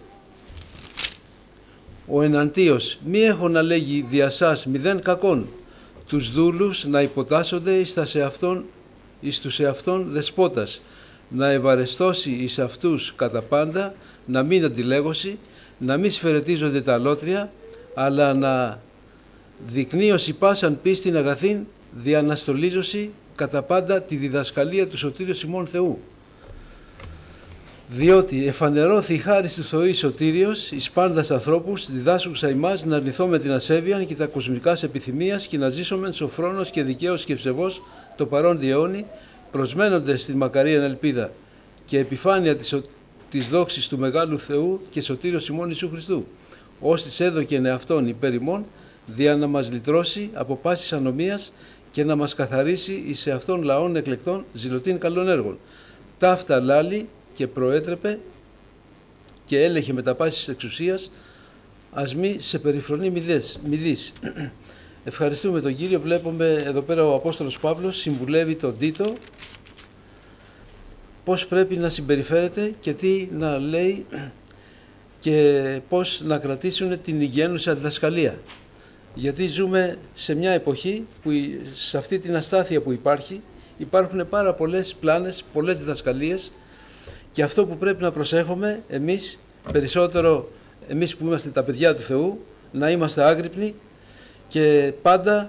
ο εναντίος μη έχω να λέγει δια σας μηδέν κακόν, τους δούλους να υποτάσσονται εις τους εαυτόν δεσπότας, να ευαρεστώσει εις αυτούς κατά πάντα, να μην αντιλέγωση, να μην σφαιρετίζονται τα αλότρια, αλλά να δεικνύωση πάσαν πίστην αγαθήν, διαναστολίζωση κατά πάντα τη διδασκαλία του σωτήριος ημών Θεού. Διότι εφανερώθη η χάρη του Θεού η σωτήριος εις πάντας ανθρώπους, διδάσκουσα ημάς να αρνηθούμε την ασέβεια και τα κοσμικάς επιθυμίας και να ζήσομεν σοφρόνος και δικαίος και ψευός το παρόν διαιώνι, προσμένοντες στην μακαρίαν ελπίδα και επιφάνεια της δόξης του μεγάλου Θεού και σωτήριος ημών Ιησού Χριστού, ως της έδωκεν εαυτόν υπέρ ημών, δια να μας λυτρώσει από πάσης ανομίας και να μας καθαρίσει εις εαυτόν λαών εκλεκτών ζηλωτήν καλών έργων. Ταύτα λάλη και προέτρεπε και έλεγε με τα πάσης εξουσίας, ας μη σε περιφρονεί μηδείς. Ευχαριστούμε τον Κύριο. Βλέπουμε εδώ πέρα ο Απόστολος Παύλος συμβουλεύει τον Τίτο πώς πρέπει να συμπεριφέρεται και τι να λέει και πώς να κρατήσουν την υγιαίνουσα διδασκαλία. Γιατί ζούμε σε μια εποχή που σε αυτή την αστάθεια που υπάρχουν πάρα πολλές πλάνες, πολλές διδασκαλίες, και αυτό που πρέπει να προσέχουμε εμείς, περισσότερο εμείς που είμαστε τα παιδιά του Θεού, να είμαστε άγρυπνοι και πάντα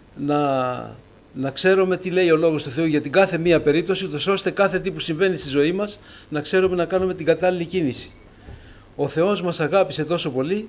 να ξέρουμε τι λέει ο Λόγος του Θεού για την κάθε μία περίπτωση, ώστε κάθε τι που συμβαίνει στη ζωή μας να ξέρουμε να κάνουμε την κατάλληλη κίνηση. Ο Θεός μας αγάπησε τόσο πολύ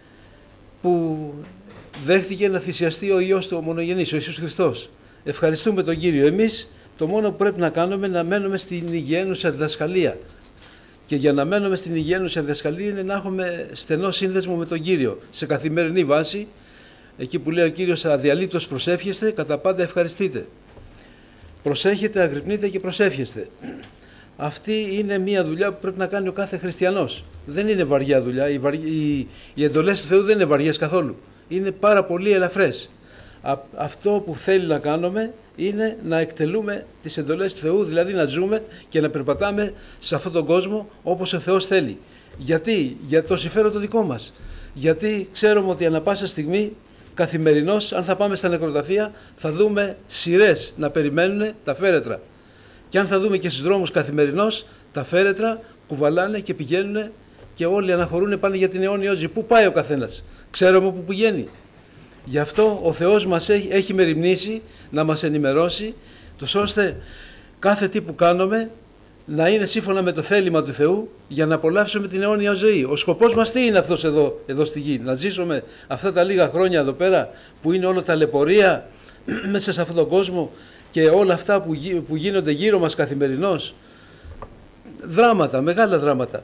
που δέχτηκε να θυσιαστεί ο Υιός του μονογενής, ο Ιησούς Χριστός. Ευχαριστούμε τον Κύριο. Εμείς το μόνο που πρέπει να κάνουμε είναι να μένουμε στην υγιαίνουσα διδασκαλία. Και για να μένουμε στην υγιαίνουσα διδασκαλία είναι να έχουμε στενό σύνδεσμο με τον Κύριο σε καθημερινή βάση. Εκεί που λέει ο Κύριος αδιαλείπτως προσεύχεστε, κατά πάντα ευχαριστείτε. Προσέχετε, αγρυπνείτε και προσεύχεστε. Αυτή είναι μια δουλειά που πρέπει να κάνει ο κάθε χριστιανός. Δεν είναι βαριά δουλειά. Οι εντολές του Θεού δεν είναι βαριές καθόλου. Είναι πάρα πολύ ελαφρές. Αυτό που θέλει να κάνουμε είναι να εκτελούμε τις εντολές του Θεού, δηλαδή να ζούμε και να περπατάμε σε αυτόν τον κόσμο όπως ο Θεός θέλει. Γιατί? Για το συμφέρον το δικό μας. Γιατί ξέρουμε ότι ανά πάσα στιγμή, καθημερινώς, αν θα πάμε στα νεκροταφεία, θα δούμε σειρές να περιμένουν τα φέρετρα. Και αν θα δούμε και στους δρόμους καθημερινώς, τα φέρετρα κουβαλάνε και πηγαίνουν και όλοι αναχωρούν, πάνε για την αιώνια ζωή. Πού πάει ο καθένας? Ξέρουμε πού πηγαίνει. Γι' αυτό ο Θεός μας έχει μεριμνήσει να μας ενημερώσει, ώστε κάθε τι που κάνουμε να είναι σύμφωνα με το θέλημα του Θεού για να απολαύσουμε την αιώνια ζωή. Ο σκοπός μας τι είναι αυτός εδώ στη γη? Να ζήσουμε αυτά τα λίγα χρόνια εδώ πέρα που είναι όλο ταλαιπωρία μέσα σε αυτόν τον κόσμο και όλα αυτά που γίνονται γύρω μας καθημερινώς. Δράματα, μεγάλα δράματα,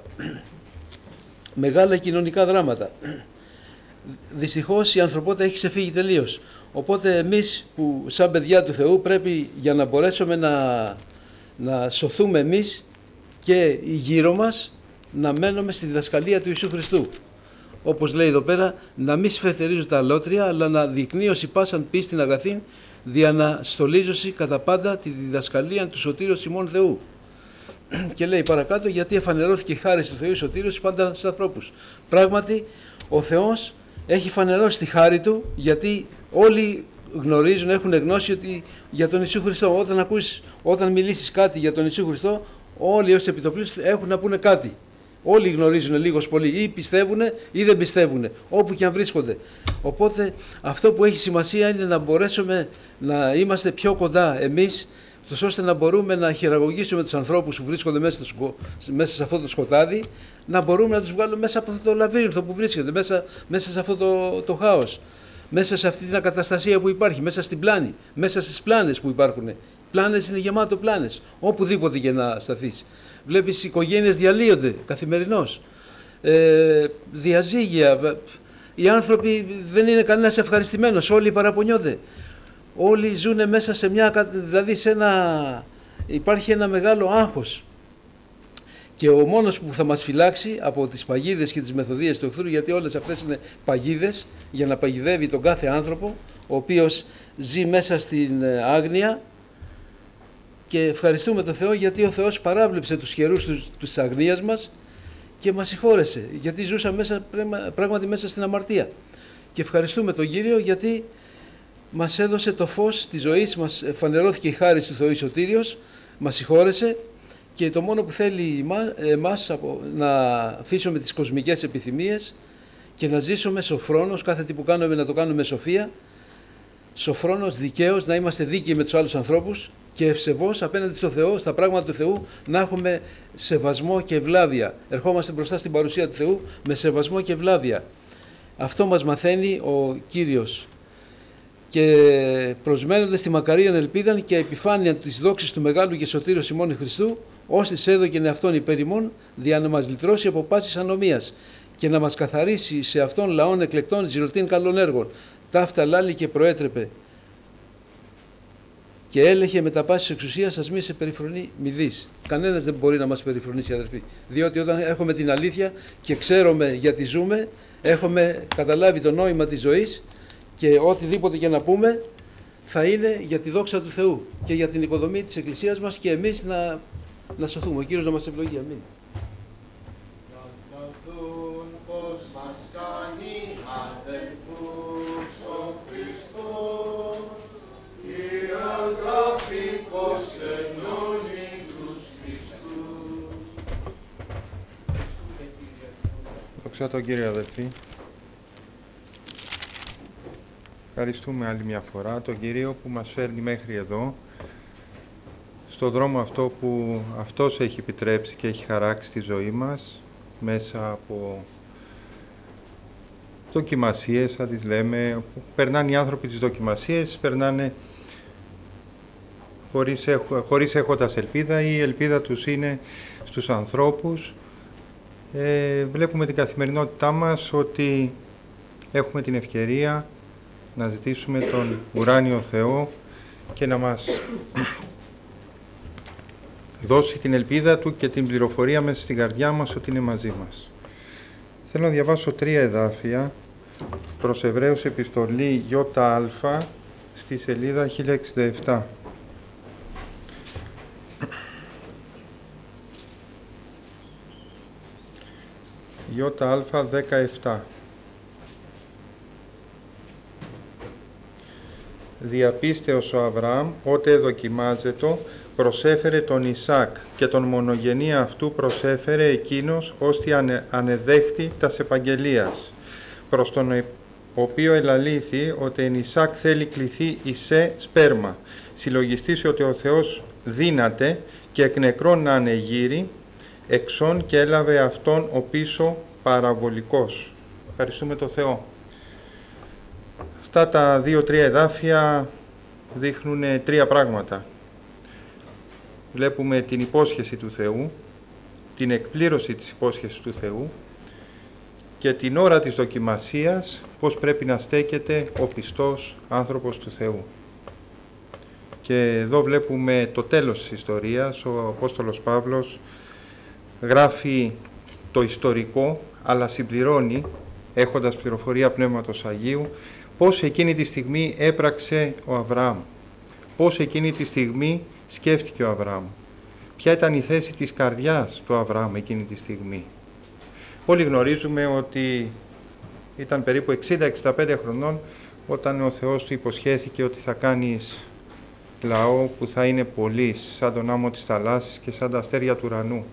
μεγάλα κοινωνικά δράματα. Δυστυχώς η ανθρωπότητα έχει ξεφύγει τελείως. Οπότε εμείς που σαν παιδιά του Θεού πρέπει, για να μπορέσουμε να σωθούμε εμείς και οι γύρω μας, να μένουμε στη διδασκαλία του Ιησού Χριστού. Όπως λέει εδώ πέρα, να μην σφετερίζουν τα αλότρια, αλλά να δεικνύωση πάσαν πίστην αγαθήν, δια να στολίζωση κατά πάντα τη διδασκαλία του σωτήριος ημών Θεού. Και λέει παρακάτω, γιατί εφανερώθηκε η χάρη του Θεού η σωτήριος πάντα στους ανθρώπους. Πράγματι, ο Θεός έχει φανερώσει τη χάρη του, γιατί όλοι γνωρίζουν, έχουν γνώση ότι για τον Ιησού Χριστό, όταν μιλήσεις κάτι για τον Ιησού Χριστό, όλοι ως επιτοπλίστες έχουν να πούνε κάτι. Όλοι γνωρίζουν λίγος πολύ, ή πιστεύουν ή δεν πιστεύουν, όπου και αν βρίσκονται. Οπότε αυτό που έχει σημασία είναι να μπορέσουμε να είμαστε πιο κοντά εμείς, ώστε να μπορούμε να χειραγωγήσουμε τους ανθρώπους που βρίσκονται μέσα σε αυτό το σκοτάδι, να μπορούμε να τους βγάλουμε μέσα από αυτό το λαβύρινθο που βρίσκεται, μέσα σε αυτό το χάος, μέσα σε αυτή την ακαταστασία που υπάρχει, μέσα στην πλάνη, μέσα στις πλάνες που υπάρχουν. Πλάνες είναι γεμάτο πλάνες, οπουδήποτε και να σταθείς. Βλέπεις οικογένειες διαλύονται καθημερινώς, διαζύγια, οι άνθρωποι δεν είναι κανένας ευχαριστημένος, όλοι παραπονιόνται. Όλοι ζουν μέσα σε υπάρχει ένα μεγάλο άγχος Και ο μόνος που θα μας φυλάξει από τις παγίδες και τις μεθοδείες του εχθρού, γιατί όλες αυτές είναι παγίδες για να παγιδεύει τον κάθε άνθρωπο, ο οποίος ζει μέσα στην άγνοια. Και ευχαριστούμε τον Θεό, γιατί ο Θεός παράβλεψε τους καιρούς της αγνίας μας και μας συγχώρεσε, γιατί ζούσαμε πράγματι μέσα στην αμαρτία. Και ευχαριστούμε τον Κύριο, γιατί μας έδωσε το φως της ζωής, μας φανερώθηκε η χάρις του Θεού η σωτήριος, μας συγχώρεσε, και το μόνο που θέλει εμάς να αφήσουμε τις κοσμικές επιθυμίες και να ζήσουμε σοφρόνος, κάθε τι που κάνουμε να το κάνουμε με σοφία, σοφρόνος, δικαίος, να είμαστε δίκαιοι με τους άλλους ανθρώπους και ευσεβώς απέναντι στο Θεό, στα πράγματα του Θεού, να έχουμε σεβασμό και ευλάβεια. Ερχόμαστε μπροστά στην παρουσία του Θεού με σεβασμό και ευλάβεια. Αυτό μας μαθαίνει ο Κύριος. Και προσμένοντας τη μακαρίαν ελπίδαν και επιφάνεια της δόξης του μεγάλου και σωτήρος ημών Χριστού, ως της έδωκεν εαυτόν υπέρ ημών, δια να μας λυτρώσει από πάσης ανομίας και να μας καθαρίσει σε αυτόν λαών εκλεκτών ζηλωτήν καλών έργων. Ταύτα λάλη και προέτρεπε και έλεγε με τα πάσης εξουσίας, ας μη σε περιφρονεί μηδής. Κανένας δεν μπορεί να μας περιφρονήσει, αδερφοί, διότι όταν έχουμε την αλήθεια και ξέρουμε γιατί ζούμε, έχουμε καταλάβει το νόημα της ζωής, και οτιδήποτε και να πούμε θα είναι για τη δόξα του Θεού και για την οικοδομή της Εκκλησίας μας, και εμείς να σωθούμε. Ο Κύριος να μας ευλογεί. Αμήν. Να δουν πως μας κάνει αδελφούς ο Χριστός, η αγάπη πως ενώνει τους Χριστούς. Δόξα τον Κύριο, αδελφοί. Ευχαριστούμε άλλη μια φορά τον Κύριο που μας φέρνει μέχρι εδώ, στον δρόμο αυτό που Αυτός έχει επιτρέψει και έχει χαράξει τη ζωή μας, μέσα από δοκιμασίες, θα τις λέμε, που περνάνε οι άνθρωποι τις δοκιμασίες, περνάνε χωρίς έχοντας ελπίδα, ή η ελπίδα τους είναι στους ανθρώπους. Βλέπουμε την καθημερινότητά μας ότι έχουμε την ευκαιρία να ζητήσουμε τον ουράνιο Θεό και να μας δώσει την ελπίδα Του και την πληροφορία μέσα στην καρδιά μας ότι είναι μαζί μας. Θέλω να διαβάσω 3 εδάφια προς Εβραίους επιστολή ΙΑ στη σελίδα 1067. ΙΑ 17. Διαπίστεως ο Αβραάμ, ότε δοκιμάζετο, προσέφερε τον Ισάκ, και τον μονογενή αυτού προσέφερε εκείνος, ώστι ανεδέχτη τας επαγγελίας, προς τον οποίο ελαλήθη ότι εν Ισάκ θέλει κληθεί εισέ σπέρμα, συλλογιστήσει ότι ο Θεός δύναται και εκ νεκρών να ανεγείρει, εξών και έλαβε αυτόν ο πίσω παραβολικός. Ευχαριστούμε τον Θεό. Αυτά τα 2-3 εδάφια δείχνουν 3 πράγματα. Βλέπουμε την υπόσχεση του Θεού, την εκπλήρωση της υπόσχεσης του Θεού και την ώρα της δοκιμασίας πώς πρέπει να στέκεται ο πιστός άνθρωπος του Θεού. Και εδώ βλέπουμε το τέλος της ιστορίας. Ο Απόστολος Παύλος γράφει το ιστορικό, αλλά συμπληρώνει, έχοντας πληροφορία Πνεύματος Αγίου, πώς εκείνη τη στιγμή έπραξε ο Αβραάμ, πώς εκείνη τη στιγμή σκέφτηκε ο Αβραάμ, ποια ήταν η θέση της καρδιάς του Αβραάμ εκείνη τη στιγμή. Όλοι γνωρίζουμε ότι ήταν περίπου 60-65 χρονών όταν ο Θεός του υποσχέθηκε ότι θα κάνεις λαό που θα είναι πολλής, σαν τον άμμο της θαλάσσης και σαν τα αστέρια του ουρανού.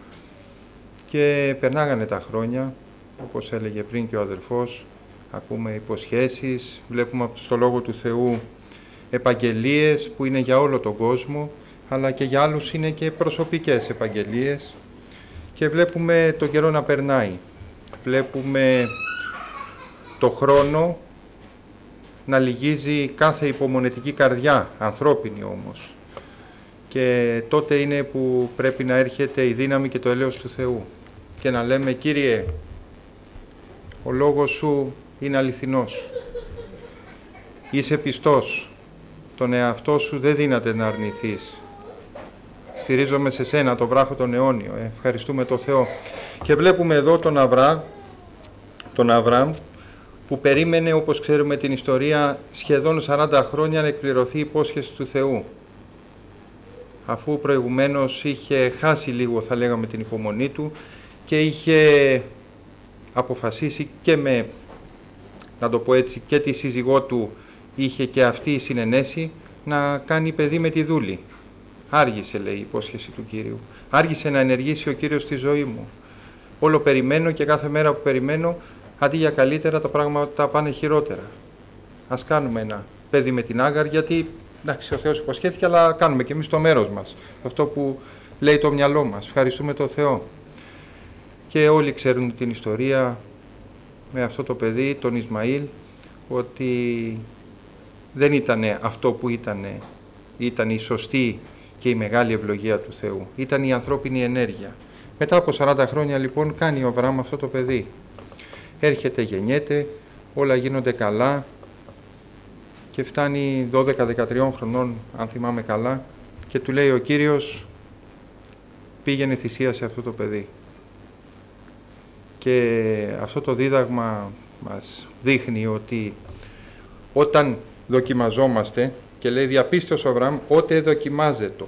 Και περνάγανε τα χρόνια, όπως έλεγε πριν και ο αδελφός, ακούμε υποσχέσεις, βλέπουμε στο Λόγο του Θεού επαγγελίες που είναι για όλο τον κόσμο, αλλά και για άλλους είναι και προσωπικές επαγγελίες, και βλέπουμε τον καιρό να περνάει. Βλέπουμε το χρόνο να λυγίζει κάθε υπομονετική καρδιά, ανθρώπινη όμως. Και τότε είναι που πρέπει να έρχεται η δύναμη και το έλεος του Θεού και να λέμε: Κύριε, ο λόγος Σου είναι αληθινός. Είσαι πιστός. Τον εαυτό Σου δεν δύναται να αρνηθείς. στηρίζομαι σε σένα, τον βράχο τον αιώνιο. Ευχαριστούμε τον Θεό. Και βλέπουμε εδώ τον Αβραάμ, που περίμενε, όπως ξέρουμε την ιστορία, σχεδόν 40 χρόνια να εκπληρωθεί η υπόσχεση του Θεού. Αφού προηγουμένως είχε χάσει λίγο, θα λέγαμε, την υπομονή του και είχε αποφασίσει και με, να το πω έτσι, και τη σύζυγό του είχε και αυτή η συνενέση να κάνει παιδί με τη δούλη. Άργησε, λέει, η υπόσχεση του Κύριου. Άργησε να ενεργήσει ο Κύριος στη ζωή μου. Όλο περιμένω και κάθε μέρα που περιμένω, αντί για καλύτερα, τα πράγματα πάνε χειρότερα. Ας κάνουμε ένα παιδί με την Άγαρ, γιατί εντάξει, ο Θεός υποσχέθηκε, αλλά κάνουμε και εμείς το μέρος μας. Αυτό που λέει το μυαλό μας. Ευχαριστούμε τον Θεό. Και όλοι ξέρουν την ιστορία με αυτό το παιδί, τον Ισμαήλ, ότι δεν ήταν αυτό που ήταν η σωστή και η μεγάλη ευλογία του Θεού. Ήταν η ανθρώπινη ενέργεια. Μετά από 40 χρόνια λοιπόν κάνει ο Αβραάμ αυτό το παιδί. Έρχεται, γεννιέται, όλα γίνονται καλά και φτάνει 12-13 χρονών, αν θυμάμαι καλά, και του λέει ο Κύριος, πήγαινε θυσίασε αυτό το παιδί. Και αυτό το δίδαγμα μας δείχνει ότι όταν δοκιμαζόμαστε, και λέει διαπίστωσε ο Αβραάμ, ότε δοκιμάζεται.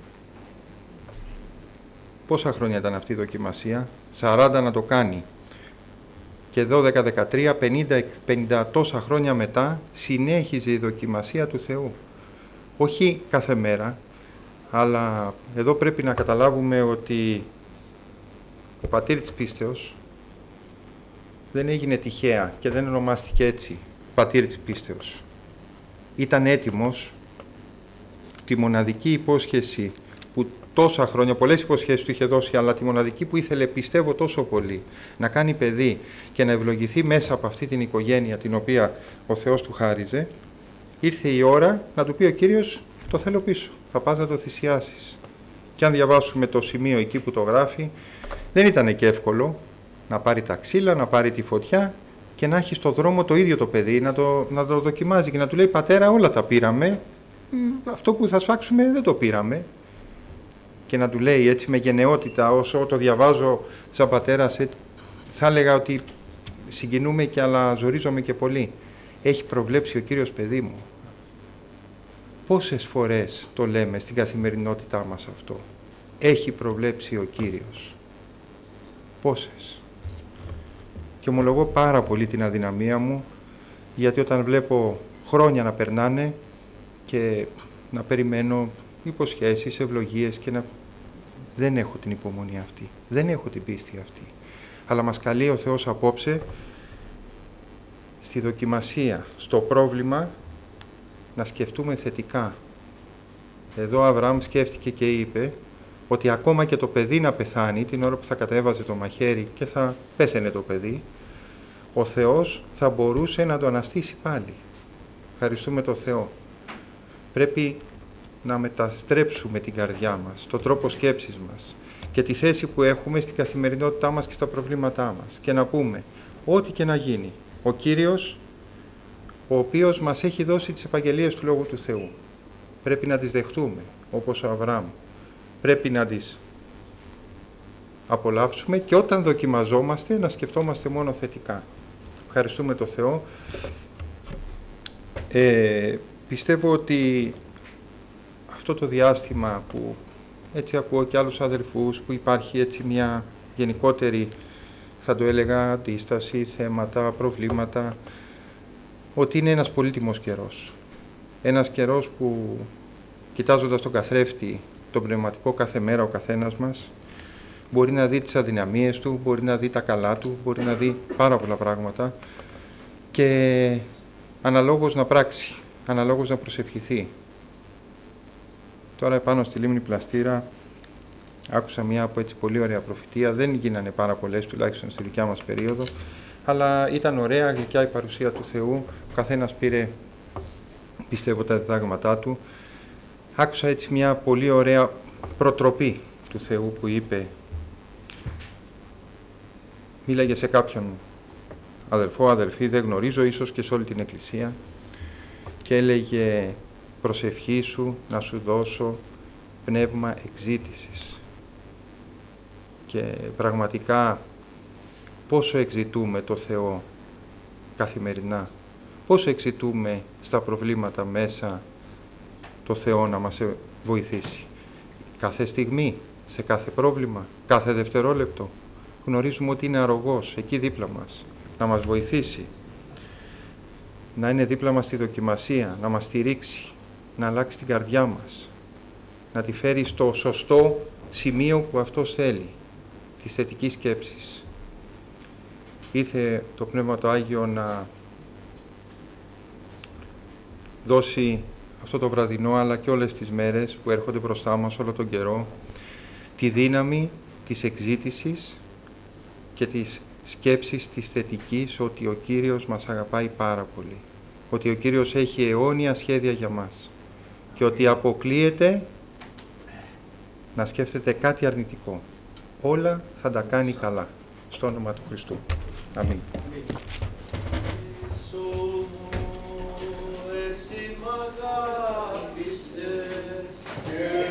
Πόσα χρόνια ήταν αυτή η δοκιμασία? 40 να το κάνει. Και 12, 13, 50 τόσα χρόνια μετά συνέχιζε η δοκιμασία του Θεού. Όχι κάθε μέρα, αλλά εδώ πρέπει να καταλάβουμε ότι ο πατήρ της πίστεως δεν έγινε τυχαία και δεν ονομάστηκε έτσι πατήρ της πίστεως. Ήταν έτοιμος τη μοναδική υπόσχεση που τόσα χρόνια, πολλές υποσχέσεις του είχε δώσει, αλλά τη μοναδική που ήθελε, πιστεύω τόσο πολύ, να κάνει παιδί και να ευλογηθεί μέσα από αυτή την οικογένεια την οποία ο Θεός του χάριζε, ήρθε η ώρα να του πει ο Κύριος, το θέλω πίσω, θα πας να το θυσιάσεις. Και αν διαβάσουμε το σημείο εκεί που το γράφει, δεν ήταν και εύκολο να πάρει τα ξύλα, να πάρει τη φωτιά και να έχει στο δρόμο το ίδιο το παιδί, να το δοκιμάζει και να του λέει, πατέρα, όλα τα πήραμε, αυτό που θα σφάξουμε δεν το πήραμε. Και να του λέει έτσι με γενναιότητα, όσο το διαβάζω σαν πατέρας, θα έλεγα ότι συγκινούμε και αλλά ζορίζομαι και πολύ. Έχει προβλέψει ο Κύριος, παιδί μου. Πόσες φορές το λέμε στην καθημερινότητά μας αυτό? Έχει προβλέψει ο Κύριος. Πόσες? Και ομολογώ πάρα πολύ την αδυναμία μου, γιατί όταν βλέπω χρόνια να περνάνε και να περιμένω υποσχέσεις, ευλογίες και δεν έχω την υπομονή αυτή, δεν έχω την πίστη αυτή. Αλλά μας καλεί ο Θεός απόψε στη δοκιμασία, στο πρόβλημα, να σκεφτούμε θετικά. Εδώ ο Αβραάμ σκέφτηκε και είπε ότι ακόμα και το παιδί να πεθάνει, την ώρα που θα κατέβαζε το μαχαίρι και θα πέθαινε το παιδί, ο Θεός θα μπορούσε να το αναστήσει πάλι. Ευχαριστούμε τον Θεό. Πρέπει να μεταστρέψουμε την καρδιά μας, τον τρόπο σκέψης μας και τη θέση που έχουμε στην καθημερινότητά μας και στα προβλήματά μας και να πούμε ό,τι και να γίνει, ο Κύριος, ο οποίος μας έχει δώσει τις επαγγελίες του Λόγου του Θεού, πρέπει να τις δεχτούμε όπως ο Αβραάμ, πρέπει να τις απολαύσουμε και όταν δοκιμαζόμαστε να σκεφτόμαστε μόνο θετικά. Ευχαριστούμε τον Θεό. Πιστεύω ότι αυτό το διάστημα που έτσι ακούω και άλλους αδελφούς, που υπάρχει έτσι μια γενικότερη, θα το έλεγα, αντίσταση, θέματα, προβλήματα, ότι είναι ένας πολύτιμος καιρός. Ένας καιρός που, κοιτάζοντας τον καθρέφτη, τον πνευματικό κάθε μέρα ο καθένας μας, μπορεί να δει τις αδυναμίες του, μπορεί να δει τα καλά του, μπορεί να δει πάρα πολλά πράγματα και αναλόγως να πράξει, αναλόγως να προσευχηθεί. Τώρα επάνω στη λίμνη Πλαστήρα άκουσα μια από έτσι πολύ ωραία προφητεία, δεν γίνανε πάρα πολλές, τουλάχιστον στη δικιά μας περίοδο, αλλά ήταν ωραία, γλυκιά η παρουσία του Θεού, ο καθένας πήρε, πιστεύω, τα διδάγματά του. Άκουσα έτσι μια πολύ ωραία προτροπή του Θεού που είπε, μίλαγε σε κάποιον αδελφό, αδελφή, δεν γνωρίζω, ίσως και σε όλη την Εκκλησία, και έλεγε, προσευχή σου να σου δώσω πνεύμα εξήτησης. Και πραγματικά πόσο εξητούμε το Θεό καθημερινά, πόσο εξητούμε στα προβλήματα μέσα το Θεό να μας βοηθήσει. Κάθε στιγμή, σε κάθε πρόβλημα, κάθε δευτερόλεπτο γνωρίζουμε ότι είναι αρρωγός εκεί δίπλα μας, να μας βοηθήσει, να είναι δίπλα μας στη δοκιμασία, να μας στηρίξει, να αλλάξει την καρδιά μας, να τη φέρει στο σωστό σημείο που Αυτός θέλει, της θετικής σκέψης. Ήρθε το Πνεύμα το Άγιο να δώσει αυτό το βραδινό, αλλά και όλες τις μέρες που έρχονται μπροστά μας όλο τον καιρό, τη δύναμη της εξήτησης και της σκέψης της θετικής, ότι ο Κύριος μας αγαπάει πάρα πολύ, ότι ο Κύριος έχει αιώνια σχέδια για μας και ότι αποκλείεται να σκέφτεται κάτι αρνητικό. Όλα θα τα κάνει καλά. Στο όνομα του Χριστού. Αμήν.